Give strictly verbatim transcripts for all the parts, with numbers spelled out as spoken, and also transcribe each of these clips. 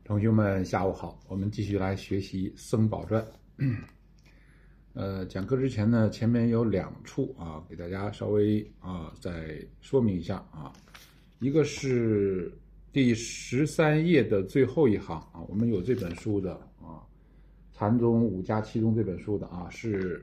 同学们，下午好，我们继续来学习《僧宝传》。呃，讲课之前呢，前面有两处啊，给大家稍微啊再说明一下啊。一个是第十三页的最后一行啊，我们有这本书的啊，《禅宗五家七宗》这本书的啊，是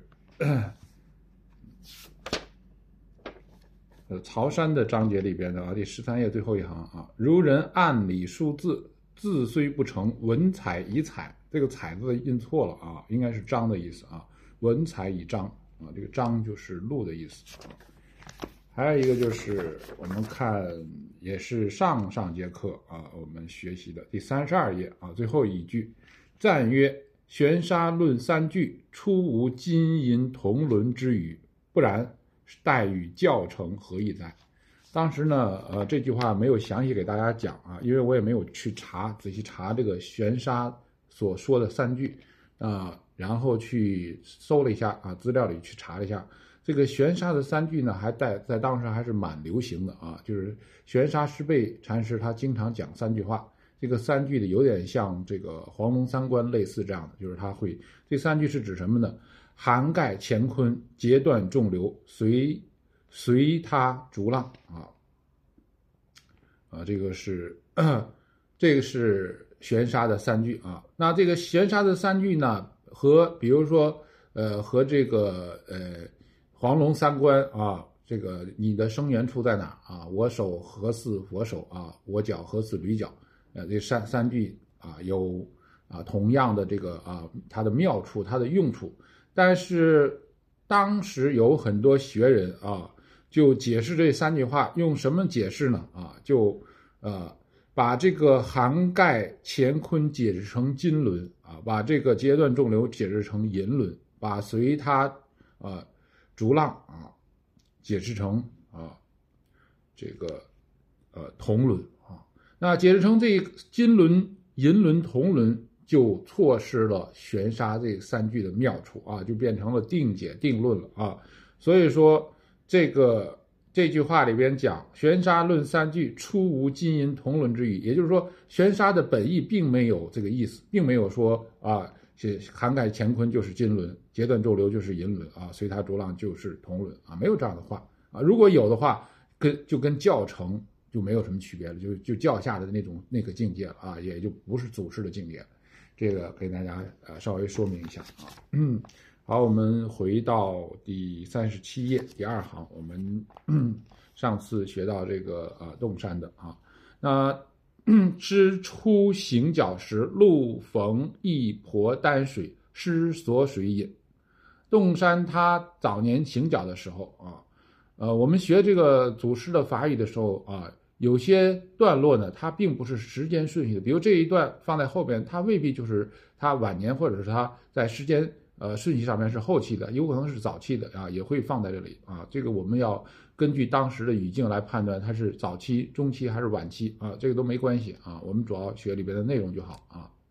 呃曹山的章节里边的啊，第十三页最后一行啊，如人按理书字。字虽不成，文采以采。这个采字印错了啊，应该是章的意思啊。文采以章啊，这个章就是录的意思。还有一个就是我们看，也是上上节课啊，我们学习的第三十二页啊，最后一句，赞曰：玄沙论三句，初无金银铜轮之语，不然待与教成何以哉？当时呢，呃，这句话没有详细给大家讲啊，因为我也没有去查，仔细查这个玄沙所说的三句啊，然后去搜了一下啊，资料里去查了一下，这个玄沙的三句呢，还在在当时还是蛮流行的啊，就是玄沙师备禅师他经常讲三句话，这个三句的有点像这个黄龙三观类似这样的，就是他会这三句是指什么呢？涵盖乾坤，截断众流，随。随他逐浪啊，啊，这个是这个是玄沙的三句啊。那这个玄沙的三句呢，和比如说呃和这个呃黄龙三观啊，这个你的生源处在哪啊？我手何似佛手啊？我脚何似驴脚？呃，这三三句啊有啊同样的这个啊它的妙处，它的用处，但是当时有很多学人啊。就解释这三句话，用什么解释呢？啊，就呃把这个涵盖乾坤解释成金轮啊，把这个截断众流解释成银轮，把随他呃逐浪啊解释成啊这个呃铜轮啊。那解释成这金轮、银轮、铜轮，就错失了玄沙这三句的妙处啊，就变成了定解定论了啊。所以说。这个这句话里边讲玄沙论三句，初无金银铜轮之语，也就是说玄沙的本意并没有这个意思，并没有说啊涵盖乾坤就是金轮，截断众流就是银轮啊，随他逐浪就是铜轮啊，没有这样的话啊。如果有的话，跟就跟教成就没有什么区别了，就就教下的那种那个境界了啊，也就不是祖师的境界了。这个给大家呃稍微说明一下啊。嗯。好，我们回到第三十七页第二行，我们嗯上次学到这个呃洞山的啊，那知出行脚时，路逢一婆担水，失所水饮。洞山他早年行脚的时候啊，呃，我们学这个祖师的法语的时候啊，有些段落呢，它并不是时间顺序的，比如这一段放在后边，它未必就是他晚年或者是他在时间。呃，顺序上面是后期的，有可能是早期的啊，也会放在这里啊。这个我们要根据当时的语境来判断它是早期、中期还是晚期啊，这个都没关系啊。我们主要学里边的内容就好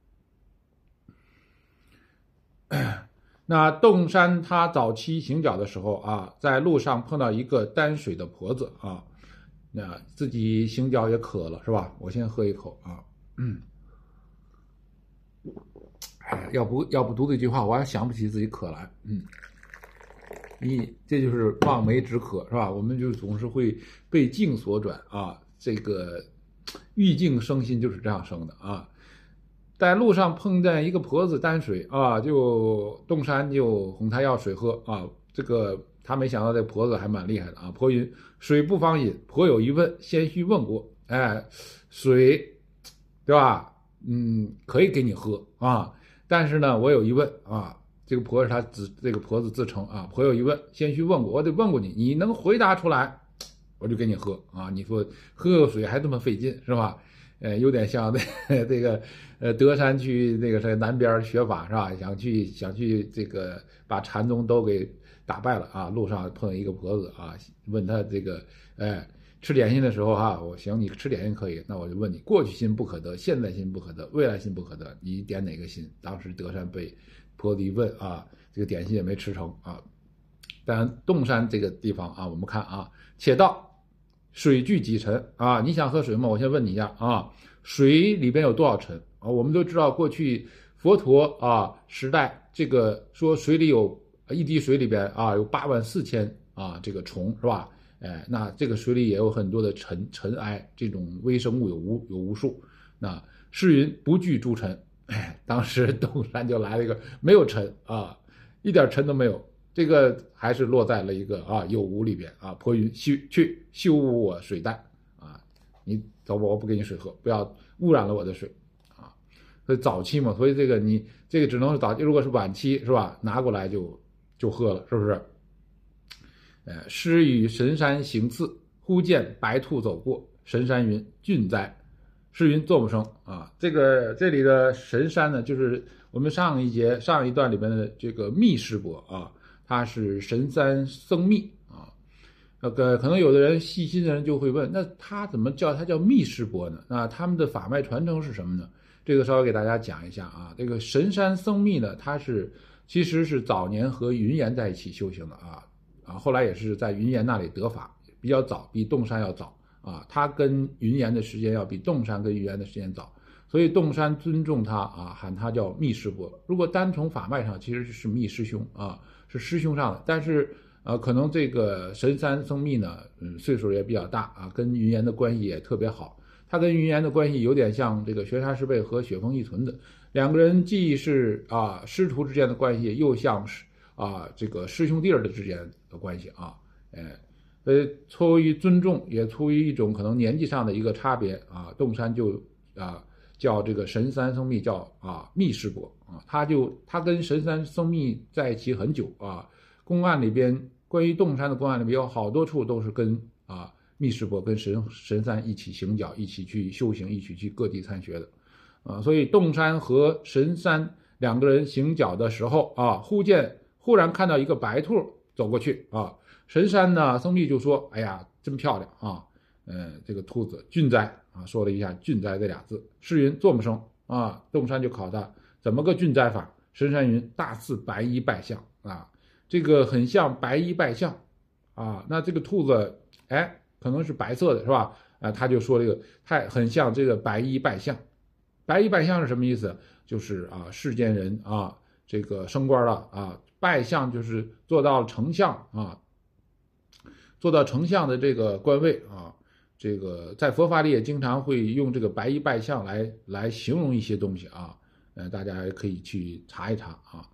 啊。那洞山他早期行脚的时候啊，在路上碰到一个担水的婆子啊，那自己行脚也渴了是吧？我先喝一口啊，嗯。哎，要不要不读这句话，我还想不起自己渴来。嗯，你这就是望梅止渴，是吧？我们就总是会被境所转啊，这个欲境生心就是这样生的啊。在路上碰见一个婆子担水啊，就洞山就哄她要水喝啊。这个他没想到这婆子还蛮厉害的啊。婆云：水不妨饮。婆有疑问，先须问过。哎，水，对吧？嗯，可以给你喝啊。但是呢，我有疑问啊，这个婆是他自这个婆子自称啊，婆有疑问，先须问过，我得问过你，你能回答出来，我就给你喝啊。你说喝个水还这么费劲是吧？呃，有点像这这个呃德山去那个在南边学法是吧？想去想去这个把禅宗都给打败了啊。路上碰见一个婆子啊，问他这个哎。吃点心的时候哈、啊，我行，你吃点心可以，那我就问你，过去心不可得，现在心不可得，未来心不可得，你点哪个心？当时德山被婆子一问啊，这个点心也没吃成啊。当然，洞山这个地方啊，我们看啊，且道水具几尘啊？你想喝水吗？我先问你一下啊，水里边有多少尘啊。我们都知道过去佛陀啊时代，这个说水里有一滴水里边啊有八万四千啊这个虫是吧？哎，那这个水里也有很多的尘尘埃，这种微生物有无有无数。那世云不惧诸尘，哎，当时东山就来了一个没有尘啊，一点尘都没有。这个还是落在了一个啊有无里边啊。婆云去去休污我水淡啊，你走吧，我不给你水喝，不要污染了我的水啊。所以早期嘛，所以这个你这个只能是早期，如果是晚期是吧？拿过来就就喝了，是不是？呃，师与神山行次，忽见白兔走过，神山云：“俊哉！”诗云：“作不生啊。”这个这里的神山呢，就是我们上一节上一段里边的这个密师伯啊。他是神山僧密啊，那个可能有的人细心的人就会问，那他怎么叫他叫密师伯呢？那他们的法脉传承是什么呢？这个稍微给大家讲一下啊。这个神山僧密呢，他是其实是早年和云岩在一起修行的啊啊，后来也是在云岩那里得法，比较早，比洞山要早啊。他跟云岩的时间要比洞山跟云岩的时间早，所以洞山尊重他啊，喊他叫密师伯。如果单从法脉上，其实是密师兄啊。是师兄上的，但是呃，可能这个神山僧密呢，嗯，岁数也比较大啊，跟云岩的关系也特别好。他跟云岩的关系有点像这个玄沙师辈和雪峰一存的两个人，既是啊师徒之间的关系，又像是啊这个师兄弟儿的之间的关系啊，哎，呃，出于尊重，也出于一种可能年纪上的一个差别啊，洞山就啊叫这个神山僧密叫啊密师伯。啊，他就他跟神山僧密在一起很久啊。公案里边关于洞山的公案里边有好多处都是跟啊密师伯跟神神山一起行脚，一起去修行，一起去各地参学的啊。所以洞山和神山两个人行脚的时候啊，忽见忽然看到一个白兔走过去啊。神山呢，僧密就说：“哎呀，真漂亮啊！嗯，这个兔子俊哉啊，说了一下俊哉这俩字。”诗云：“作么生啊？”洞山就考他。怎么个俊哉法？神山云：“大似白衣拜相啊，这个很像白衣拜相啊。那这个兔子，哎，可能是白色的，是吧？啊，他就说这个太很像这个白衣拜相。白衣拜相是什么意思？就是啊，世间人啊，这个升官了啊，拜相就是做到丞相啊，做到丞相的这个官位啊。这个在佛法里也经常会用这个白衣拜相来来形容一些东西啊。呃，大家也可以去查一查啊。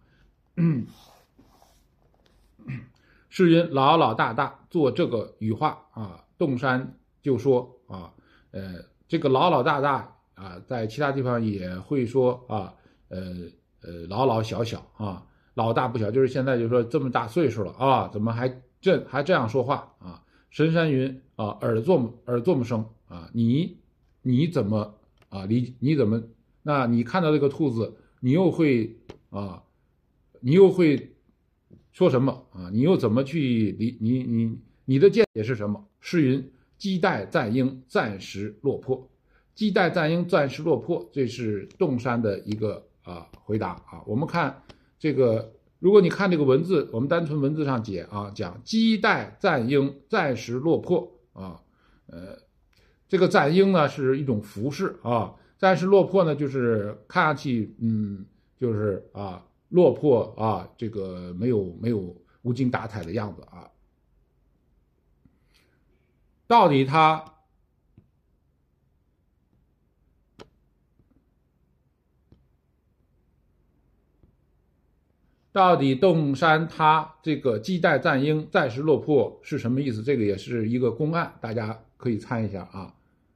世云：“老老大大做这个羽化啊。”洞山就说啊，呃，这个老老大大啊，在其他地方也会说啊，呃呃，老老小小啊，老大不小，就是现在就说这么大岁数了啊，怎么还这还这样说话啊？神山云啊，耳作耳作么生啊？你你怎么啊理你怎么？那你看到这个兔子，你又会啊，你又会说什么啊？你又怎么去理你你你的见解是什么？诗云：“鸡待赞应，暂时落魄。”鸡待赞应，暂时落魄，这是洞山的一个啊回答啊。我们看这个，如果你看这个文字，我们单纯文字上解啊，讲鸡待赞应，暂时落魄啊。呃，这个赞应呢是一种服饰啊。暂时落魄呢，就是看上去，嗯，就是啊，落魄啊，这个没有没有无精打采的样子啊。到底他到底洞山他这个鸡待赞应，暂时落魄是什么意思？这个也是一个公案，大家可以参一下啊。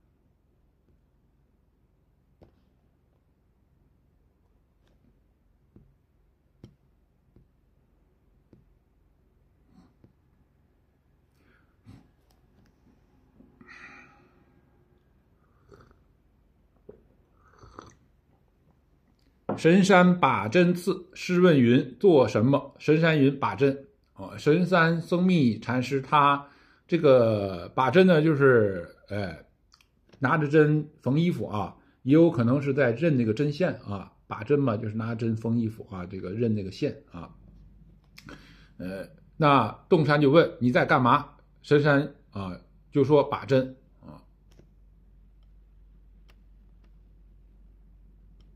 神山把针刺，师问云：“做什么？”神山云：“把针。”啊，神山僧密禅师他这个把针呢，就是呃拿着针缝衣服啊，也有可能是在认那个针线啊。把针嘛，就是拿针缝衣服啊，这个认那个线啊。呃，那洞山就问：“你在干嘛？”神山啊就说：“把针。”啊，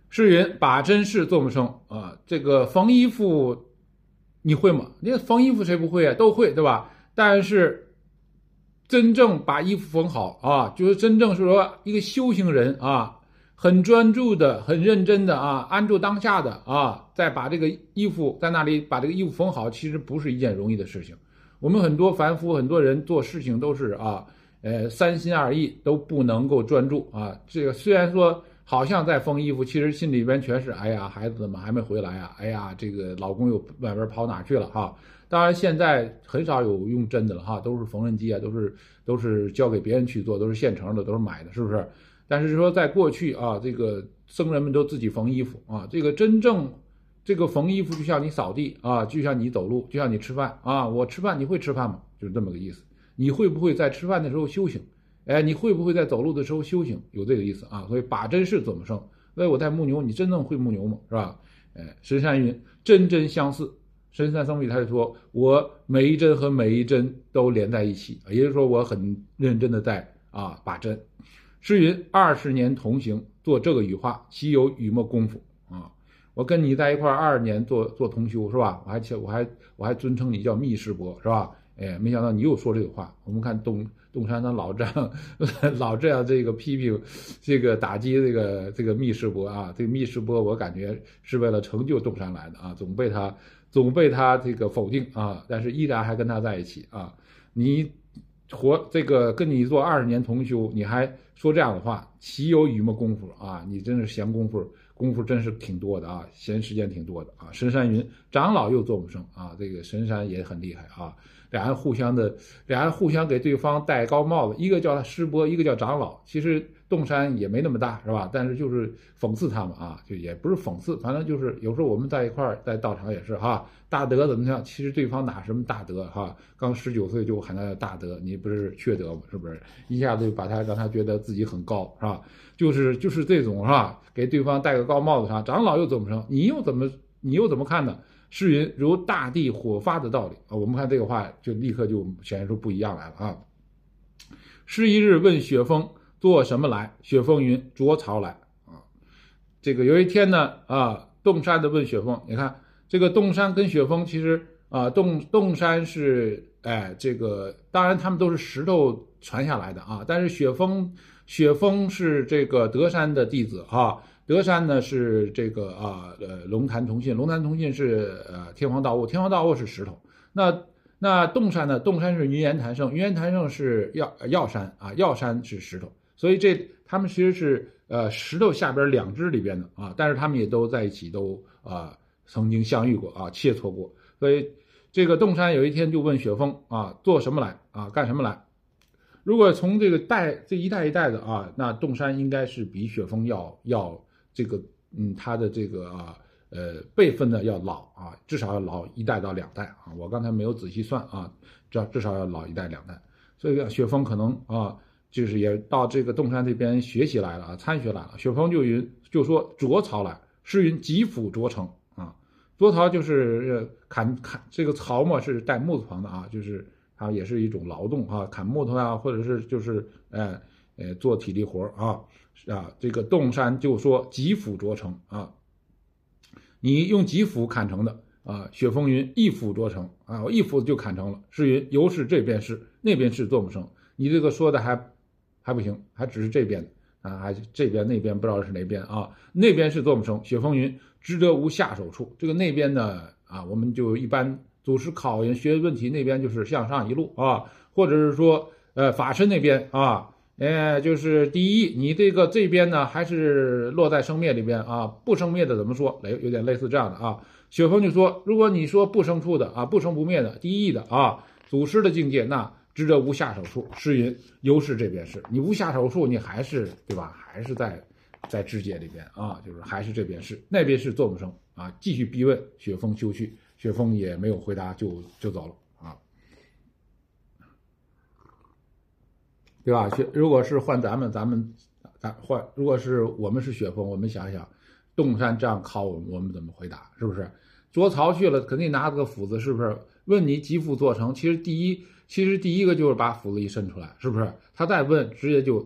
诗云：把针事做不生啊，这个缝衣服你会吗？你缝衣服谁不会啊？都会，对吧？但是真正把衣服缝好啊，就是真正是说一个修行人啊，很专注的、很认真的啊，安住当下的啊，再把这个衣服在那里把这个衣服缝好，其实不是一件容易的事情。我们很多凡夫很多人做事情都是啊，呃，三心二意，都不能够专注啊。这个虽然说好像在缝衣服，其实心里边全是哎呀，孩子怎么还没回来啊？哎呀，这个老公又外边跑哪去了哈？当然现在很少有用针的了哈，都是缝纫机啊，都是都是交给别人去做，都是现成的，都是买的，是不是？但是说在过去啊，这个僧人们都自己缝衣服啊，这个真正这个缝衣服就像你扫地啊，就像你走路，就像你吃饭啊。我吃饭，你会吃饭吗？就是这么个意思。你会不会在吃饭的时候修行？哎，你会不会在走路的时候修行？有这个意思啊。所以把针事做不生。所以我在牧牛，你真正会牧牛吗？是吧？哎，神山云：针针相似。神山僧侣他就说，我每一针和每一针都连在一起，也就是说我很认真的在啊把针。诗云：二十年同行，做这个羽化，岂有羽墨功夫啊？我跟你在一块二十年做做同修是吧？我还我还我还尊称你叫密师伯是吧？哎，没想到你又说这个话。我们看东东山他老这样老这样这个批评，这个打击这个这个密师伯啊，这个密师伯我感觉是为了成就东山来的啊，总被他总被他这个否定啊，但是依然还跟他在一起啊。你活这个跟你做二十年同修，你还说这样的话，岂有羽墨功夫啊？你真是闲功夫。功夫真是挺多的啊，闲时间挺多的啊。神山云：长老又做不生啊，这个神山也很厉害啊。俩人互相的，俩人互相给对方戴高帽子，一个叫他师伯，一个叫长老。其实洞山也没那么大，是吧？但是就是讽刺他们啊，就也不是讽刺，反正就是有时候我们在一块儿在道场也是哈，大德怎么样？其实对方哪什么大德哈？刚十九岁就喊他大德，你不是缺德吗？是不是？一下子就把他让他觉得自己很高，是吧？就是就是这种是吧？给对方戴个高帽子上，长老又怎么成？你又怎么你又怎么看呢？诗云：如大地火发的道理啊。我们看这个话就立刻就显现出不一样来了啊。诗一日问雪峰做什么来？雪峰云：着草来啊。这个有一天呢啊，洞山的问雪峰，你看这个洞山跟雪峰其实啊，洞洞山是哎这个当然他们都是石头传下来的啊，但是雪峰。雪峰是这个德山的弟子哈，德山呢是这个啊呃龙潭同信，龙潭同信是呃天皇道悟，天皇道悟是石头。那那洞山呢？洞山是云岩潭圣，云岩潭圣是药药山啊，药山是石头。所以这他们其实是呃石头下边两支里边的啊，但是他们也都在一起，都啊、呃、曾经相遇过啊，切磋过。所以这个洞山有一天就问雪峰啊，做什么来啊，干什么来？如果从这个代这一代一代的啊，那洞山应该是比雪峰要要这个嗯他的这个啊呃辈分呢要老啊，至少要老一代到两代啊。我刚才没有仔细算啊，这至少要老一代两代。所以雪峰可能啊就是也到这个洞山这边学习来了啊，参学来了。雪峰就云就说着草来，诗云：疾斧着成啊，着草就是砍砍这个草嘛，是带木字旁的啊，就是。它也是一种劳动啊，砍木头啊，或者是就是呃呃做体力活啊啊。这个洞山就说疾斧着成啊，你用疾斧砍成的啊。雪峰云一斧着成啊，我一斧就砍成了。诗云由是这边是那边是做不成，你这个说的还还不行，还只是这边啊，还这边那边不知道是哪边啊，那边是做不成。雪峰云知得无下手处，这个那边呢啊，我们就一般。祖师考研学问题那边就是向上一路啊，或者是说呃法身那边啊，呃就是第一，你这个这边呢还是落在生灭里边啊，不生灭的怎么说？类有点类似这样的啊。雪峰就说，如果你说不生处的啊，不生不灭的第一的啊，祖师的境界，那知得无下手处。诗云由是这边是，你无下手处，你还是对吧？还是在在知界里边啊，就是还是这边是，那边是做不生啊。继续逼问，雪峰休去。雪峰也没有回答就就走了啊，对吧？如果是换咱们，咱们咱换，如果是我们是雪峰，我们想想，洞山这样考我们，我们怎么回答？是不是？着草去了，肯定拿着个斧子，是不是？问你疾斧做成，其实第一，其实第一个就是把斧子一伸出来，是不是？他再问，直接就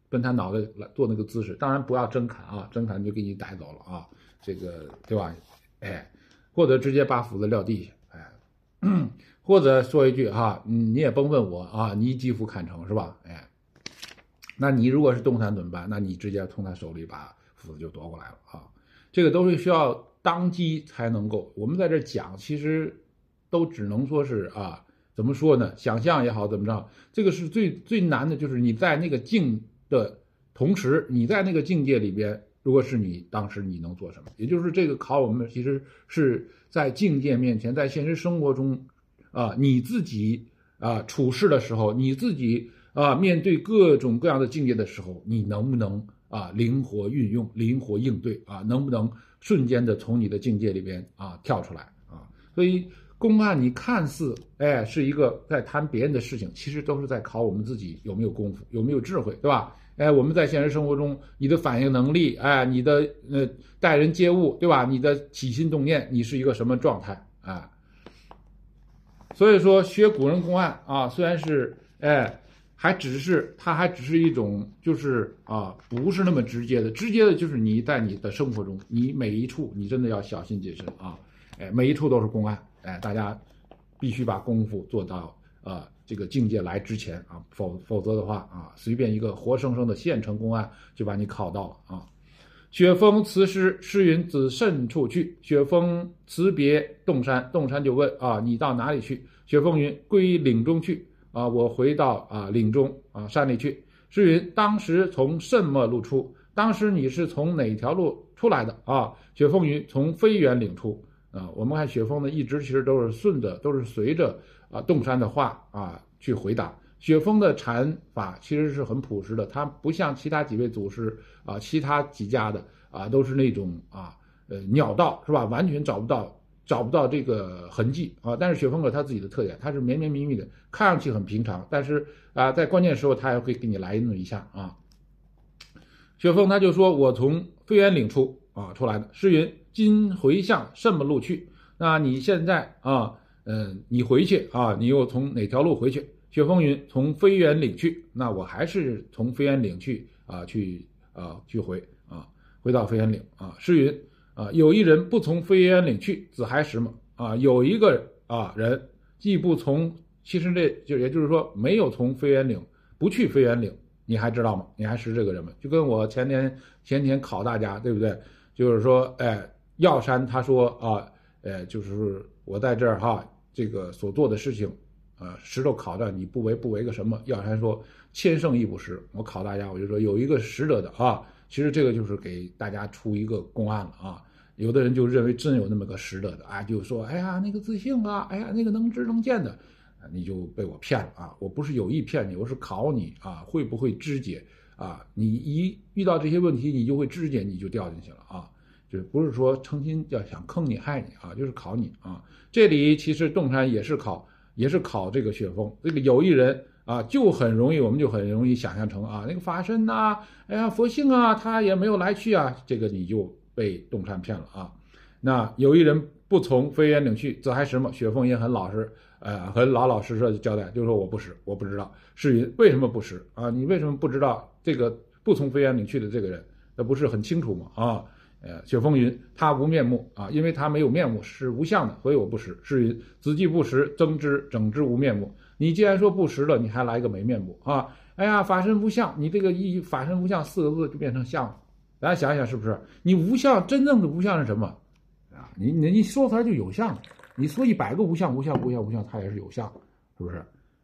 跟他脑袋来做那个姿势，当然不要真砍啊，真砍就给你逮走了啊，这个对吧？哎，或者直接把斧子撂地下，哎，或者说一句哈，你也甭问我啊，你几斧砍成是吧？哎，那你如果是动弹怎么办？那你直接从他手里把斧子就夺过来了啊，这个都是需要当机才能够。我们在这讲，其实都只能说是啊。怎么说呢？想象也好，怎么着？这个是最最难的，就是你在那个境的同时，你在那个境界里边，如果是你当时你能做什么？也就是这个考我们其实是在境界面前，在现实生活中，啊，你自己啊处事的时候，你自己啊面对各种各样的境界的时候，你能不能啊灵活运用、灵活应对啊？能不能瞬间的从你的境界里边啊跳出来啊？所以。公案你看似哎是一个在谈别人的事情，其实都是在考我们自己有没有功夫，有没有智慧，对吧？哎，我们在现实生活中，你的反应能力，哎，你的呃待人接物，对吧？你的起心动念，你是一个什么状态啊？所以说，学古人公案啊，虽然是哎，还只是它还只是一种，就是啊，不是那么直接的，直接的就是你在你的生活中，你每一处你真的要小心谨慎啊，哎，每一处都是公案。哎，大家必须把功夫做到呃这个境界来之前啊，否否则的话啊，随便一个活生生的县城公案就把你考到了啊。雪峰辞师，师云子甚处去？雪峰辞别洞山，洞山就问啊，你到哪里去？雪峰云归岭中去啊，我回到啊岭中啊山里去。师云当时从什么路出？当时你是从哪条路出来的啊？雪峰云从飞原岭出。啊，我们看雪峰呢，一直其实都是顺着，都是随着啊洞山的话啊去回答。雪峰的禅法其实是很朴实的，他不像其他几位祖师啊，其他几家的啊都是那种啊呃鸟道是吧？完全找不到找不到这个痕迹啊。但是雪峰有他自己的特点，他是绵绵密密的，看上去很平常，但是啊在关键时候他也会给你来那么一下啊。雪峰他就说：“我从飞原岭出啊出来的。”诗云。今回向什么路去？那你现在啊，嗯，你回去啊，你又从哪条路回去？雪峰云从飞原岭去，那我还是从飞原岭去啊，去啊，去回啊，回到飞原岭啊。诗云啊，有一人不从飞原岭去，子还石嘛啊，有一个啊人既不从，其实这就也就是说没有从飞原岭，不去飞原岭，你还知道吗？你还识这个人吗？就跟我前天前天考大家，对不对？就是说，哎。药山他说啊，呃，就是我在这儿哈，这个所做的事情，呃，石头考的你不为不为个什么？药山说千圣亦不识。我考大家，我就说有一个识得的啊，其实这个就是给大家出一个公案了啊。有的人就认为真有那么个识得的啊，就说哎呀那个自信啊，哎呀那个能知能见的，你就被我骗了啊！我不是有意骗你，我是考你啊，会不会肢解啊？你一遇到这些问题，你就会肢解，你就掉进去了啊。就是不是说诚心要想坑你害你啊，就是考你啊。这里其实洞山也是考，也是考这个雪峰。这个有一人啊，就很容易，我们就很容易想象成啊，那个法身呐、啊，哎呀佛性啊，他也没有来去啊，这个你就被洞山骗了啊。那有一人不从飞原岭去，子还石嘛？雪峰也很老实，呃，很老老实实的交代，就是说我不识，我不知道。是云为什么不识啊？你为什么不知道这个不从飞原岭去的这个人？那不是很清楚吗？啊？呃，雪峰云他无面目啊，因为他没有面目，是无相的，所以我不识。是云子既不识，增之整之无面目。你既然说不识了，你还来一个没面目啊？哎呀，法身无相，你这个一法身无相四个字就变成相了。大家想一想是不是？你无相真正的无相是什么啊？你你你说出来就有相，你说一百个无相无相无相无相，它也是有相，是不是？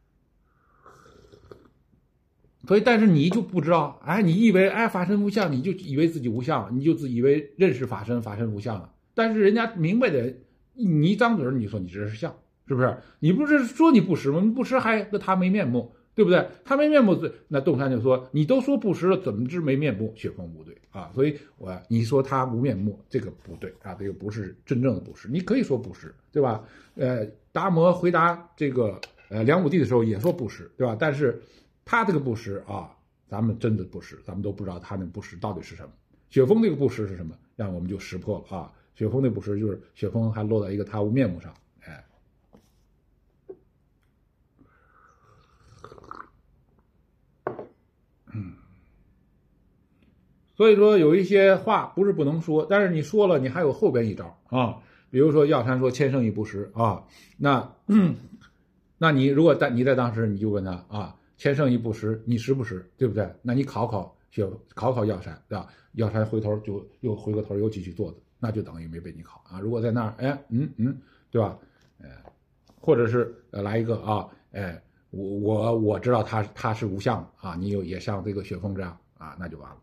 所以，但是你就不知道，哎，你以为哎法身无相，你就以为自己无相，你就自以为认识法身，法身无相了。但是人家明白的，你一张嘴你说你这是相，是不是？你不是说你不识吗？不识还和他没面目，对不对？他没面目，那洞山就说你都说不识了，怎么知没面目？雪峰不对啊，所以我你说他无面目，这个不对啊，这个不是真正的不识。你可以说不识，对吧？呃，达摩回答这个呃梁武帝的时候也说不识，对吧？但是。他这个不识啊，咱们真的不识，咱们都不知道他那不识到底是什么。雪峰这个不识是什么？让我们就识破了啊！雪峰那不识就是雪峰还落在一个他无面目上，哎。嗯， 所以说有一些话不是不能说，但是你说了，你还有后边一招啊。比如说药山说千胜亦不实啊，那那你如果在你在当时你就问他啊，千胜亦不实，你实不实，对不对？那你考考学考考药山，对吧？药山回头就又回过头又继续做的，那就等于没被你考啊。如果在那儿，哎，嗯嗯，对吧？呃，或者是呃来一个啊，哎，我我我知道他他是无相啊，你有也像这个雪峰这样啊，那就完了。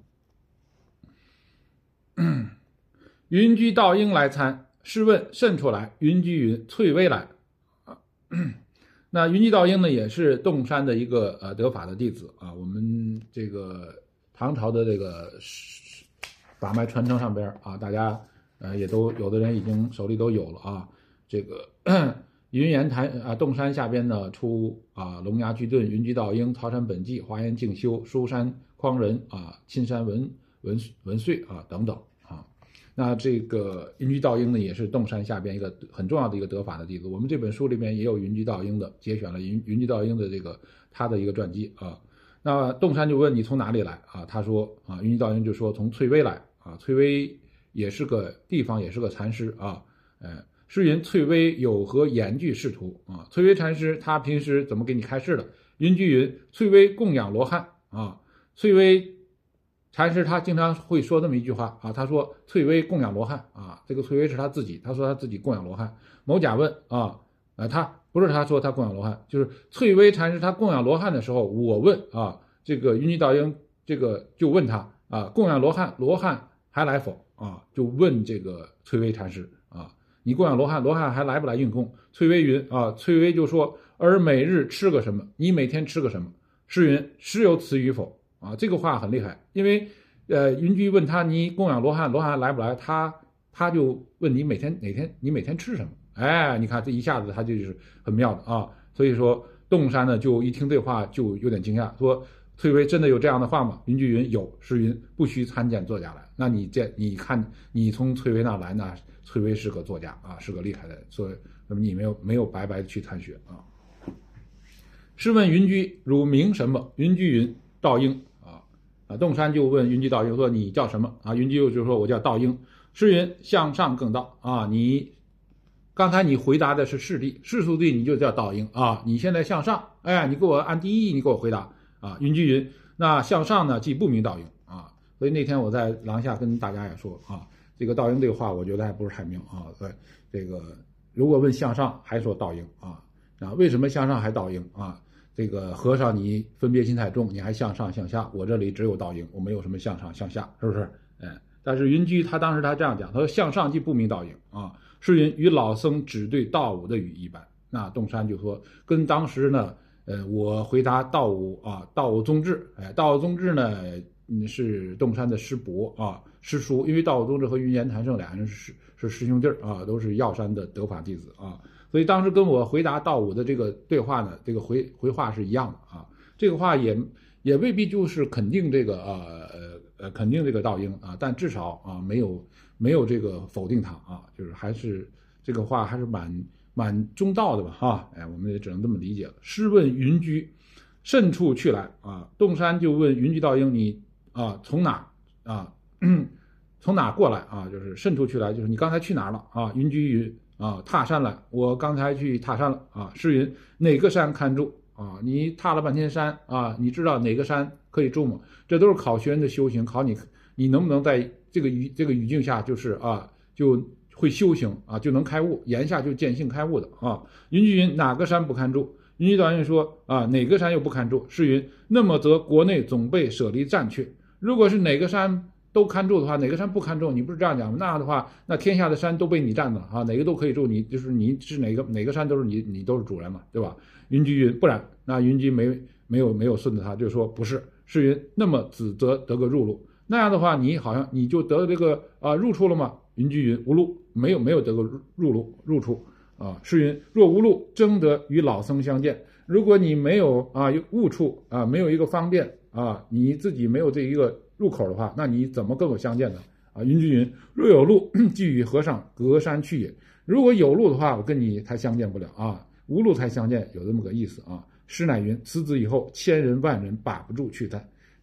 云居道应来参，试问甚出来？云居云：翠微来。啊，那云居道应呢，也是洞山的一个呃得法的弟子啊。我们这个唐朝的这个法脉传承上边啊，大家呃也都有的人已经手里都有了啊。这个云岩潭啊，洞山下边呢出啊龙牙巨盾、云居道应、曹山本纪、华严静修、书山匡仁啊、钦山文文文遂啊等等。那这个云居道应呢，也是洞山下边一个很重要的一个得法的弟子。我们这本书里面也有云居道应的，节选了云云居道应的这个他的一个传记啊。那洞山就问你从哪里来啊？他说啊，云居道应就说从翠微来啊。翠微也是个地方，也是个禅师啊。呃，诗云翠微有何言句仕途啊？翠微禅师他平时怎么给你开示的？云居云：翠微供养罗汉啊。翠微禅师他经常会说这么一句话啊，他说翠微供养罗汉啊，这个翠微是他自己，他说他自己供养罗汉。某甲问啊，呃，他不是他说他供养罗汉，就是翠微禅师他供养罗汉的时候，我问啊，这个云居道应这个就问他啊，供养罗汉，罗汉还来否啊？就问这个翠微禅师啊，你供养罗汉，罗汉还来不来运供？翠微云啊，翠微就说而每日吃个什么？你每天吃个什么？诗云实有此语否？啊，这个话很厉害，因为，呃，云居问他你供养罗汉，罗汉来不来？他他就问你每天哪天你每天吃什么？哎，你看这一下子他就是很妙的啊。所以说洞山呢就一听这话就有点惊讶，说翠微真的有这样的话吗？云居云有，诗云不须参见作家来。那你这你看你从翠微那来呢，翠微是个作家啊，是个厉害的，所以那么你没有没有白白去参学啊。试问云居汝名什么？云居云道应。啊，洞山就问云居道应说：“你叫什么？”啊，云居就说：“我叫道应。”诗云：“向上更道啊！你刚才你回答的是世地，世俗地你就叫道应啊！你现在向上，哎，你给我按第一，你给我回答啊！”云居云：“那向上呢，即不明道应啊！”所以那天我在廊下跟大家也说啊，这个道应这个话，我觉得还不是太明啊。对，这个如果问向上，还说道应啊啊？为什么向上还道应啊？这个和尚你分别心太重，你还向上向下，我这里只有道应，我没有什么向上向下，是不是？哎，但是云居他当时他这样讲，他说向上即不明道应啊，是云与老僧只对道武的语一般。那洞山就说跟当时呢，呃，我回答道武啊，道武宗智，哎，道武宗智呢是洞山的师伯啊，师叔，因为道武宗智和云岩谭胜俩人是是师兄弟啊，都是药山的得法弟子啊。所以当时跟我回答道武的这个对话呢，这个回回话是一样的啊。这个话也也未必就是肯定这个呃呃呃肯定这个道应啊，但至少啊没有没有这个否定他啊，就是还是这个话还是蛮蛮中道的吧哈。哎，我们也只能这么理解了。试问云居甚处去来啊？洞山就问云居道应你啊从哪啊从哪过来啊？就是甚处去来，就是你刚才去哪儿了啊？云居云。啊，踏山来，我刚才去踏山了啊。诗云哪个山看住啊？你踏了半天山啊，你知道哪个山可以住吗？这都是考学人的修行，考你你能不能在这个语这个语境下，就是啊，就会修行啊，就能开悟，言下就见性开悟的啊。云居云哪个山不看住？云居道应说啊，哪个山又不看住？诗云那么则国内总被舍离占去。如果是哪个山都看住的话，哪个山不看住？你不是这样讲吗？那样的话，那天下的山都被你占了啊，哪个都可以住，你就是你是哪个哪个山都是你，你都是主人嘛，对吧？云居云不然，那云居没没有没有顺着他，就说不是，是云那么子则得个入路，那样的话，你好像你就得这个啊入处了吗？云居云无路，没有没有得个入路入处啊。是云若无路，争得与老僧相见。如果你没有啊误处啊，没有一个方便啊，你自己没有这一个入口的话，那你怎么跟我相见呢？啊，云居云若有路，即与和尚隔山去也。如果有路的话，我跟你才相见不了啊，无路才相见，有这么个意思啊。师乃云：此子以后千人万人把不住去探。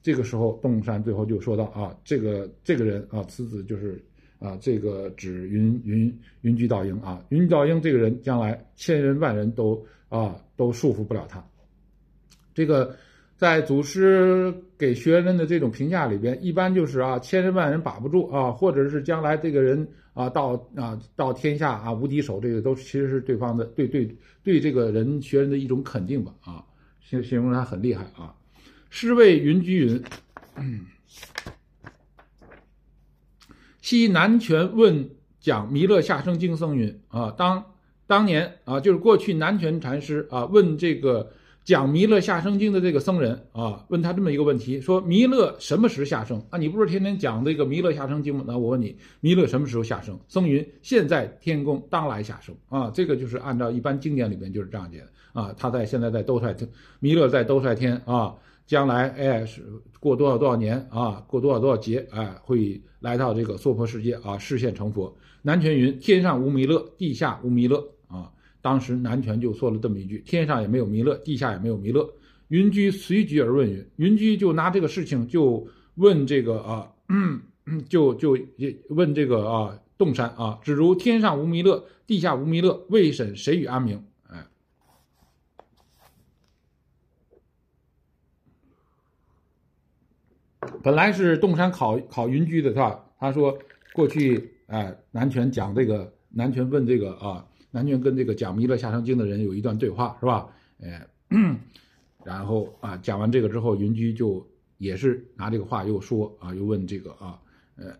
这个时候洞山最后就说到啊，这个这个人啊，此子就是啊，这个指云云云居道英啊，云居道英这个人将来千人万人都啊都束缚不了他。这个在祖师给学人的这种评价里边，一般就是啊千人万人把不住啊，或者是将来这个人啊到啊到天下啊无敌手，这个都其实是对方的对对对这个人学人的一种肯定吧啊，形形容他很厉害啊。诗谓云居云。嗯昔南泉问讲弥勒下生经僧云啊，当当年啊，就是过去南泉禅师啊问这个讲弥勒下生经的这个僧人啊，问他这么一个问题，说弥勒什么时下生啊？你不是天天讲这个弥勒下生经吗？那我问你，弥勒什么时候下生？僧云现在天宫当来下生啊，这个就是按照一般经典里面就是这样解的啊，他在现在在兜率天，弥勒在兜率天啊。将来哎是过多少多少年啊，过多少多少劫哎，会来到这个娑婆世界啊，示现成佛。南泉云：天上无弥勒，地下无弥勒啊。当时南泉就说了这么一句：天上也没有弥勒，地下也没有弥勒。云居随举而问云，云居就拿这个事情就问这个啊，嗯、就就问这个啊洞山啊，只如天上无弥勒，地下无弥勒，未审谁与安明？本来是洞山考考云居的是吧？他说过去哎，南泉讲这个，南泉问这个啊，南泉跟这个讲弥勒下生经的人有一段对话是吧？哎，然后啊讲完这个之后，云居就也是拿这个话又说啊，又问这个啊，呃，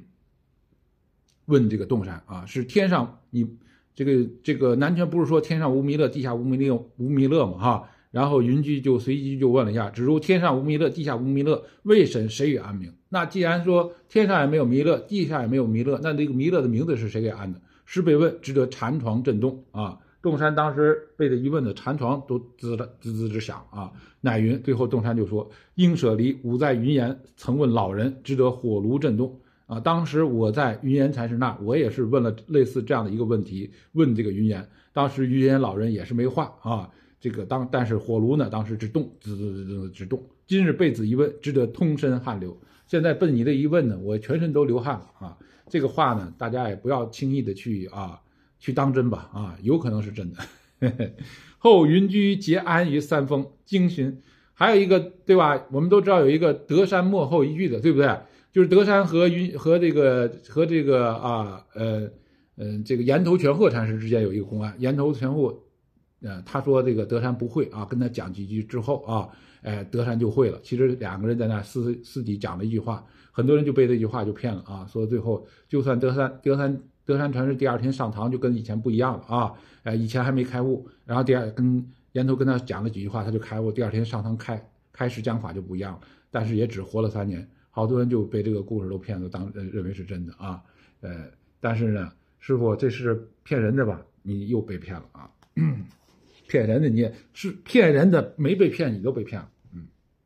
问这个洞山啊，是天上你这个这个南泉不是说天上无弥勒，地下无弥勒无弥勒嘛哈？然后云居就随即就问了一下，只如天上无弥勒，地下无弥勒，未审谁与安明？那既然说天上也没有弥勒，地下也没有弥勒，那这个弥勒的名字是谁给安的？师被问，只得禅床震动啊！洞山当时被这一问的禅床都滋了滋滋直响啊！乃云，最后洞山就说：应舍离，吾在云岩曾问老人，只得火炉震动啊！当时我在云岩禅师那，我也是问了类似这样的一个问题，问这个云岩，当时云岩老人也是没话啊。这个当但是火炉呢，当时直动，滋滋滋直动。今日被子一问，只得通身汗流。现在被你的一问呢，我全身都流汗了啊！这个话呢，大家也不要轻易的去啊去当真吧啊，有可能是真的。后云居结安于三峰，经寻。还有一个对吧？我们都知道有一个德山幕后一句的，对不对？就是德山和云和这个和这个啊呃呃这个岩头全鹤禅师之间有一个公案，岩头全鹤。呃，他说这个德山不会啊，跟他讲几句之后啊，哎，德山就会了。其实两个人在那私私底讲了一句话，很多人就被这句话就骗了啊。说最后就算德山德山德山禅师第二天上堂就跟以前不一样了啊，哎，以前还没开悟，然后第二跟岩头跟他讲了几句话，他就开悟，第二天上堂开开始讲法就不一样了。但是也只活了三年，好多人就被这个故事都骗了，当认为是真的啊。呃，但是呢，师傅这是骗人的吧？你又被骗了啊。骗人的你也是骗人的，没被骗你都被骗了，嗯，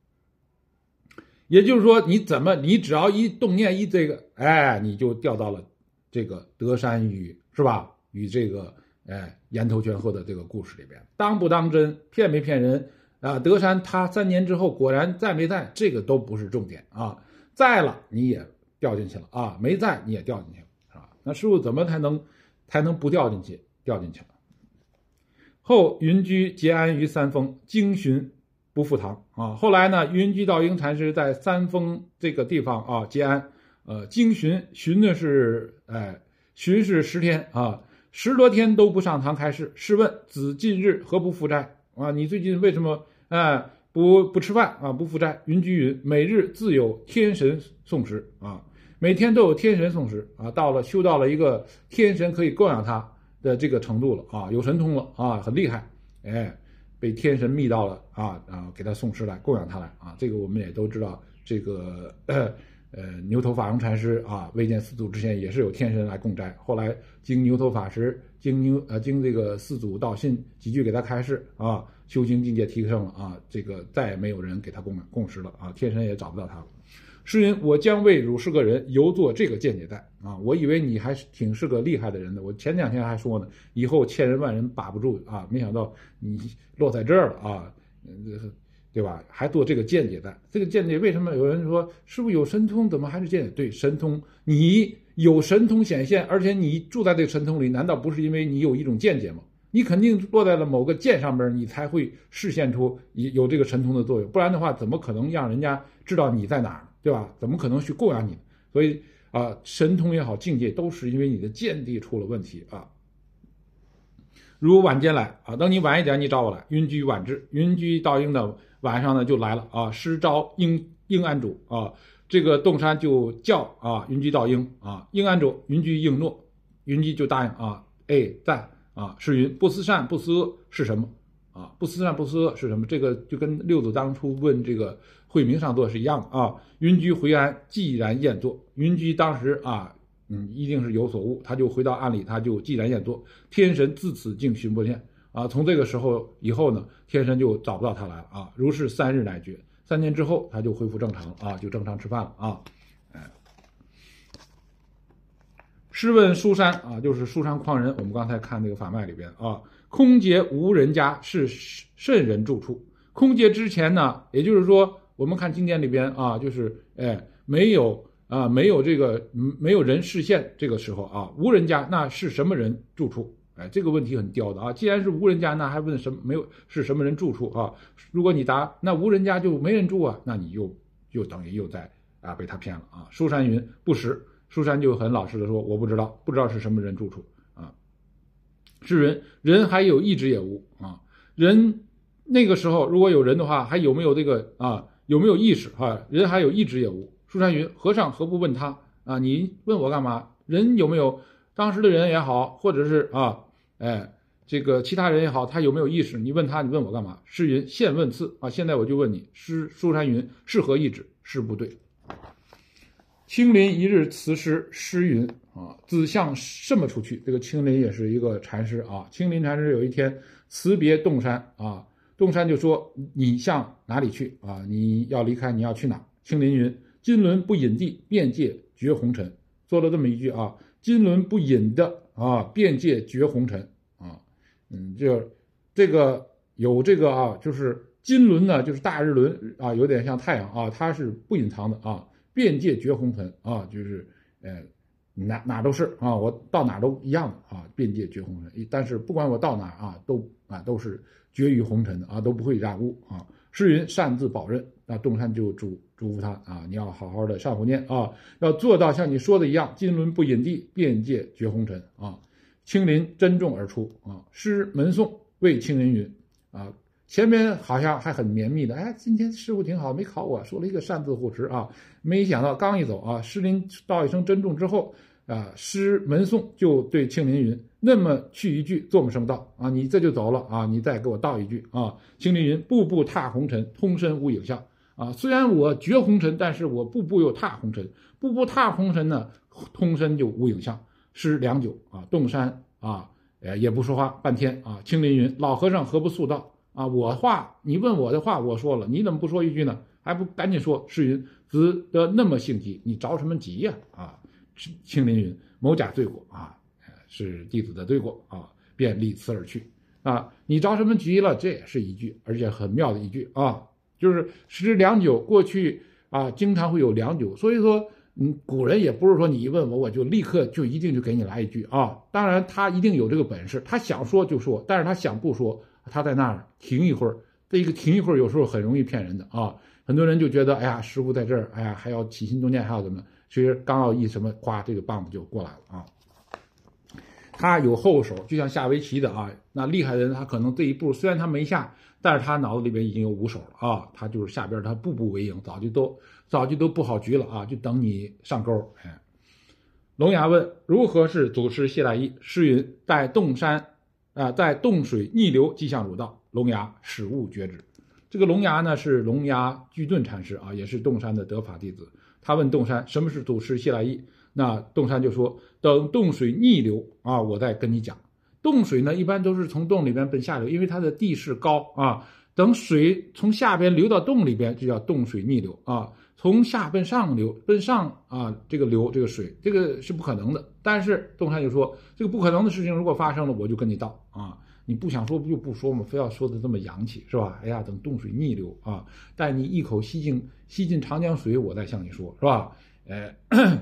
也就是说你怎么你只要一动念一这个，哎，你就掉到了这个德山与是吧？与这个哎岩头全鹤的这个故事里边，当不当真，骗没骗人啊？德山他三年之后果然在没在，这个都不是重点啊，在了你也掉进去了啊，没在你也掉进去了，是吧？那师傅怎么才能才能不掉进去？掉进去了。后云居结安于三峰，经寻不复堂啊。后来呢，云居道英禅师在三峰这个地方啊结安，呃，经寻寻呢是哎寻是十天啊，十多天都不上堂开示。试问子近日何不复斋啊？你最近为什么哎不不吃饭啊？不复斋？云居云：每日自有天神送食啊，每天都有天神送食啊。到了修到了一个天神可以供养他的这个程度了啊，有神通了啊，很厉害，哎，被天神密到了啊啊，给他送食来供养他来啊，这个我们也都知道，这个呃呃牛头法融禅师啊，未见四祖之前也是有天神来供斋，后来经牛头法师，经牛呃经这个四祖道信几句给他开示啊，修行境界提升了啊，这个再也没有人给他供供食了啊，天神也找不到他了。诗云：我将为汝是个人，犹做这个见解在啊！我以为你还是挺是个厉害的人的，我前两天还说呢，以后千人万人把不住啊，没想到你落在这儿了啊！ 对吧？还做这个见解的，这个见解为什么有人说师父有神通，怎么还是见解？对，神通，你有神通显现，而且你住在这个神通里，难道不是因为你有一种见解吗？你肯定落在了某个剑上面，你才会示现出有这个神通的作用，不然的话，怎么可能让人家知道你在哪儿，对吧？怎么可能去供养你？所以啊、呃，神通也好，境界都是因为你的见地出了问题啊。如晚间来啊，等你晚一点，你找我来。云居晚至，云居道应的晚上呢就来了啊。师招应应安主啊，这个洞山就叫啊云居道应啊，应安主，云居应诺，云居就答应啊，哎在。啊，是云不思善不思恶是什么？啊，不思善不思恶是什么？这个就跟六祖当初问这个慧明上座是一样的啊。云居回安，寂然宴坐。云居当时啊，嗯，一定是有所悟，他就回到庵里，他就寂然宴坐。天神自此竟寻不见啊。从这个时候以后呢，天神就找不到他来了啊。如是三日乃绝，三年之后他就恢复正常了啊，就正常吃饭了啊。哎。试问书山啊，就是书山匡人，我们刚才看那个法脉里边啊，空劫无人家是甚人住处。空劫之前呢，也就是说，我们看经典里边啊，就是哎没有啊没有这个没有人示现这个时候啊，无人家那是什么人住处？哎，这个问题很刁的啊。既然是无人家，那还问什么没有是什么人住处啊？如果你答那无人家就没人住啊，那你又又等于又在啊被他骗了啊。书山云不实。书山就很老实的说，我不知道，不知道是什么人住处啊。是人，人还有意志也无啊。人那个时候如果有人的话，还有没有这个啊？有没有意识啊？人还有意志也无。书山云：和尚何不问他啊？你问我干嘛？人有没有？当时的人也好，或者是啊，哎，这个其他人也好，他有没有意识？你问他，你问我干嘛？诗云：现问次啊！现在我就问你，诗书山云：是何意志？是不对。青林一日辞师，诗云啊，子向什么出去？这个青林也是一个禅师啊。青林禅师有一天辞别洞山啊，洞山就说：“你向哪里去啊？你要离开，你要去哪？”青林云：“金轮不引地，遍界绝红尘。”做了这么一句啊，金轮不引的啊，遍界绝红尘啊。嗯，就这个有这个啊，就是金轮呢，就是大日轮啊，有点像太阳啊，它是不隐藏的啊。遍界绝红尘啊，就是呃哪哪都是啊，我到哪都一样的啊，遍界绝红尘。但是不管我到哪啊，都啊都是绝于红尘的啊，都不会染污啊。诗云擅自保任，那洞山就嘱嘱咐他啊，你要好好的上佛念啊，要做到像你说的一样，金轮不引地，遍界绝红尘啊。青林珍重而出啊，诗门诵为青林云啊。前面好像还很绵密的，哎，今天师傅挺好，没考我，说了一个擅自护持啊，没想到刚一走啊，诗林道一声珍重之后啊，诗门诵就对青林云：“那么去一句，做么生道啊？你这就走了啊？你再给我道一句啊！”青林云：“步步踏红尘，通身无影像啊。虽然我绝红尘，但是我步步又踏红尘，步步踏红尘呢，通身就无影像。”诗良久啊，洞山啊，呃也不说话半天啊。青林云：“老和尚何不速道？”啊，我话你问我的话我说了，你怎么不说一句呢？还不赶紧说？诗云：“子得那么性急，你着什么急呀？”啊，青林云：“某甲罪过啊，是弟子的罪过啊，便立辞而去啊。你着什么急了？”这也是一句，而且很妙的一句啊，就是诗良久，过去啊经常会有良久，所以说嗯，古人也不是说你一问我我就立刻就一定就给你来一句啊，当然他一定有这个本事，他想说就说，但是他想不说。他在那儿停一会儿，这个停一会儿有时候很容易骗人的啊！很多人就觉得，哎呀，师傅在这儿，哎呀，还要起心动念，还要怎么？其实刚要一什么，哗，这个棒子就过来了啊！他有后手，就像下围棋的啊，那厉害的人他可能这一步虽然他没下，但是他脑子里边已经有五手了啊！他就是下边他步步为营，早就都早就都布好局了啊，就等你上钩。哎，龙牙问：如何是祖师谢来意？诗云：在洞山。啊，在洞水逆流即向汝道，龙牙始悟觉知。这个龙牙呢是龙牙居顿禅师啊，也是洞山的得法弟子。他问洞山什么是祖师谢来意，那洞山就说：等洞水逆流啊，我再跟你讲。洞水呢一般都是从洞里边奔下流，因为它的地势高啊。等水从下边流到洞里边，就叫洞水逆流啊。从下奔上流，奔上啊，这个流这个水，这个是不可能的。但是洞山就说，这个不可能的事情如果发生了，我就跟你道啊， 你不想说就不说嘛，非要说的这么洋气是吧？哎呀，等冻水逆流啊，待你一口吸进吸进长江水，我再向你说，是吧？呃，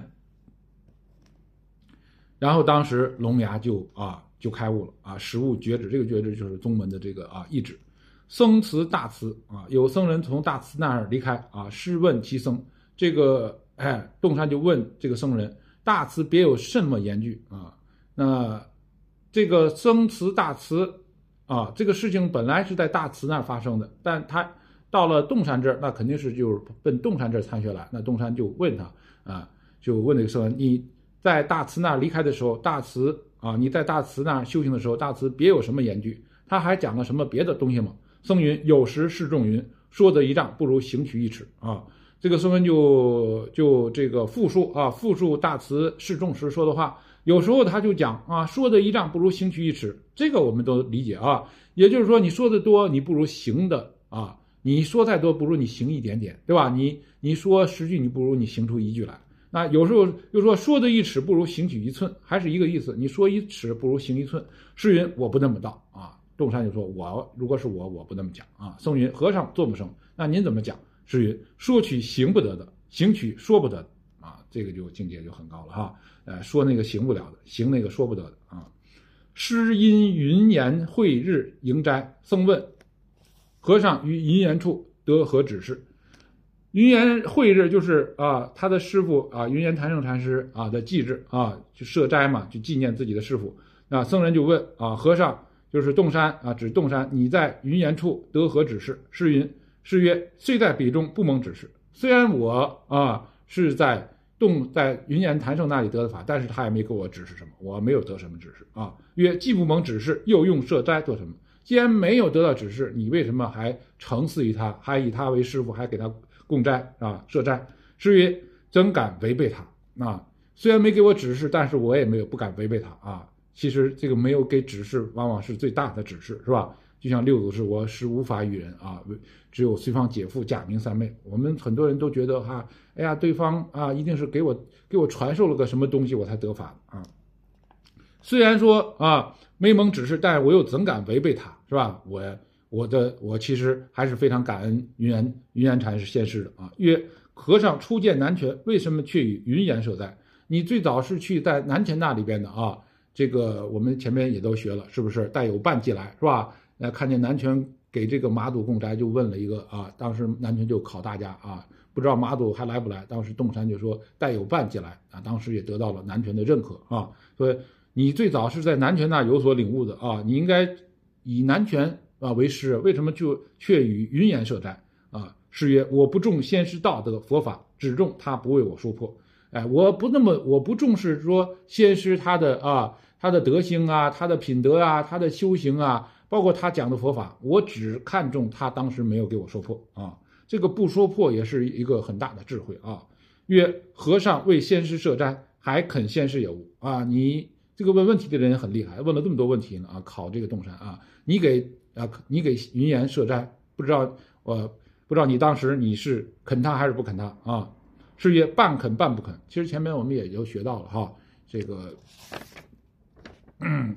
然后当时龙牙就啊就开悟了啊，实悟觉知，这个觉知就是宗门的这个啊意志。僧辞大慈啊，有僧人从大慈那儿离开啊，试问其僧，这个哎洞山就问这个僧人，大慈别有什么言句啊？那这个僧辞大慈啊，这个事情本来是在大慈那儿发生的，但他到了洞山这儿，那肯定是就是奔洞山这儿参学来。那洞山就问他啊，就问这个僧人，你在大慈那儿离开的时候，大慈啊，你在大慈那儿修行的时候，大慈别有什么言句？他还讲了什么别的东西吗？僧云：有时示众云，说得一丈，不如行取一尺啊。这个僧人就就这个复述啊，复述大慈示众时说的话。有时候他就讲啊，说的一丈不如行取一尺，这个我们都理解啊。也就是说，你说的多，你不如行的啊。你说太多，不如你行一点点，对吧？你你说十句，你不如你行出一句来。那有时候又说说的一尺不如行取一寸，还是一个意思。你说一尺不如行一寸。诗云：我不那么道啊。洞山就说：我如果是我，我不那么讲啊。僧云：和尚做不生，那您怎么讲？诗云：说取行不得的，行取说不得的啊。这个就境界就很高了哈。呃，说那个行不了的，行那个说不得的啊。诗因云岩会日迎斋，僧问：和尚于云岩处得何指示？云岩会日就是啊，他的师傅啊，云岩坛圣禅师啊的祭日啊，就设斋嘛，就纪念自己的师傅。那僧人就问啊，和尚就是洞山啊，指洞山，你在云岩处得何指示？诗云：诗曰：虽在彼中不蒙指示。虽然我啊是在洞在云岩坛圣那里得的法，但是他也没给我指示什么，我没有得什么指示啊。曰：既不蒙指示，又用设斋做什么？既然没有得到指示，你为什么还承祀于他，还以他为师傅，还给他供斋啊设斋？诗曰：怎敢违背他啊？虽然没给我指示，但是我也没有不敢违背他啊。其实这个没有给指示，往往是最大的指示，是吧？就像六祖是我实无法与人啊，只有随方姐夫假名三昧。我们很多人都觉得哈、啊，哎呀，对方啊一定是给我给我传授了个什么东西，我才得法啊。虽然说啊没蒙指示，但是我又怎敢违背他，是吧？我我的我其实还是非常感恩云岩云岩禅师先师的啊。曰：和尚初见南泉，为什么却与云岩设斋？你最早是去在南泉那里边的啊。这个我们前面也都学了，是不是？带有伴进来，是吧？那看见南泉给这个马祖供斋，就问了一个啊，当时南泉就考大家啊，不知道马祖还来不来。当时洞山就说带有伴进来啊，当时也得到了南泉的认可啊。所以你最早是在南泉那有所领悟的啊，你应该以南泉啊为师，为什么就却与云岩设斋啊？诗曰：我不重先师道德佛法，只重他不为我说破。哎，我不那么我不重视说先师他的啊他的德行啊，他的品德啊，他的修行啊，包括他讲的佛法，我只看重他当时没有给我说破啊。这个不说破也是一个很大的智慧啊。曰：和尚为先师设斋，还肯先师有无啊？你这个问问题的人很厉害，问了这么多问题呢啊，考这个洞山啊，你给啊你给云岩设斋，不知道我、呃、不知道你当时你是肯他还是不肯他啊？是曰：半肯半不肯。其实前面我们也就学到了哈，这个，嗯，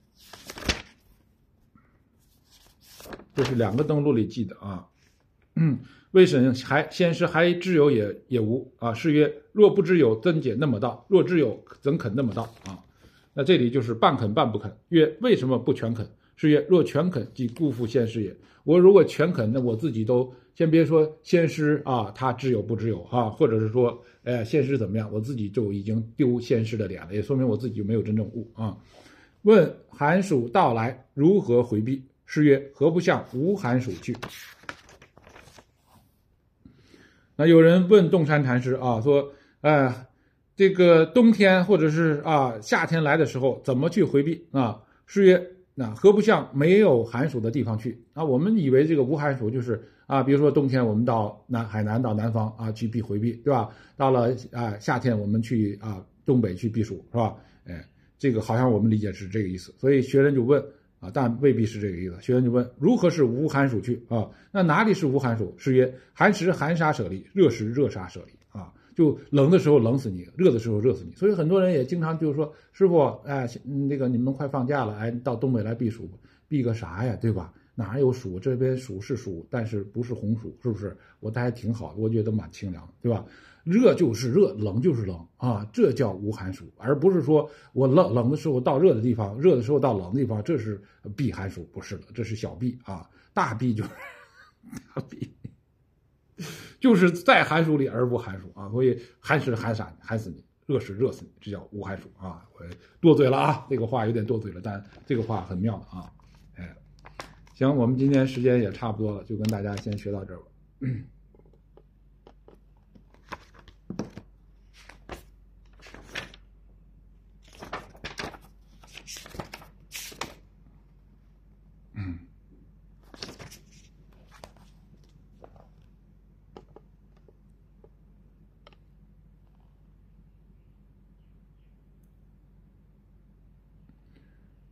这是两个登录里记的啊。嗯，未审还先师还知有也也无啊。是曰：若不知有，怎解那么道？若知有，怎肯那么道啊？那这里就是半肯半不肯。曰：为什么不全肯？是曰：若全肯，即辜负先师也。我如果全肯，那我自己都先别说先师啊，他知有不知有啊，或者是说，哎，先师怎么样，我自己就已经丢先师的脸了，也说明我自己没有真正悟啊。问寒暑到来如何回避？是曰：何不向无寒暑去？那有人问洞山禅师啊，说，呃，这个冬天或者是啊夏天来的时候怎么去回避啊？是曰：那何不向没有寒暑的地方去啊？我们以为这个无寒暑就是啊，比如说冬天我们到南海南到南方啊去避回避，对吧？到了啊夏天我们去啊东北去避暑，是吧？哎，这个好像我们理解是这个意思，所以学人就问啊，但未必是这个意思。学人就问：如何是无寒暑去啊？那哪里是无寒暑？是曰：寒时寒沙舍离，热时热沙舍离啊。 就冷的时候冷死你，热的时候热死你。所以很多人也经常就是说，师傅，哎，那个你们快放假了，哎，到东北来避暑，避个啥呀，对吧？哪有暑？这边暑是暑，但是不是红暑，是不是？我这还挺好的，我觉得蛮清凉的，对吧？热就是热，冷就是冷啊，这叫无寒暑，而不是说我冷冷的时候到热的地方，热的时候到冷的地方，这是避寒暑，不是的，这是小避啊，大避就是大避，就是在寒暑里而不寒暑啊，所以寒是寒傻寒死你，热是热死你，这叫无寒暑啊。我多嘴了啊，这个话有点多嘴了，但这个话很妙的啊，哎。行，我们今天时间也差不多了，就跟大家先学到这儿吧。